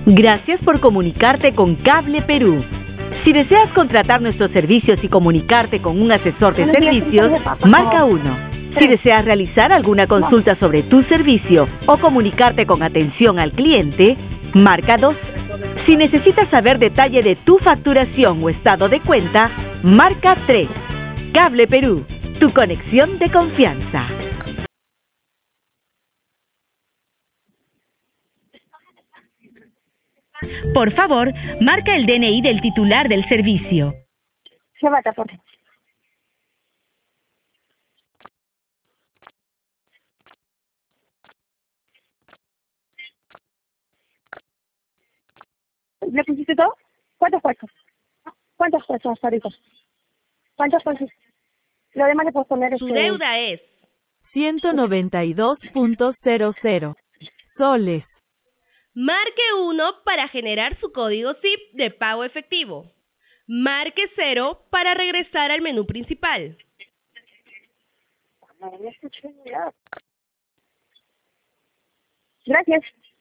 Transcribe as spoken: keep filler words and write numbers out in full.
Gracias por comunicarte con Cable Perú. Si deseas contratar nuestros servicios y comunicarte con un asesor de servicios, marca uno. Si deseas realizar alguna consulta sobre tu servicio o comunicarte con atención al cliente, marca dos. Si necesitas saber detalle de tu facturación o estado de cuenta, marca tres. Cable Perú, tu conexión de confianza. Por favor, marca el D N I del titular del servicio. Se va a tapar. ¿Le pusiste todo? ¿Cuántos puestos? ¿Cuántos puestos, ahorita? ¿Cuántos puestos? Lo demás le puedo poner Su este... deuda es ciento noventa y dos punto cero cero soles. marque uno para generar su código S I P de pago efectivo. Marque cero para regresar al menú principal. No, no escuché ya. Gracias.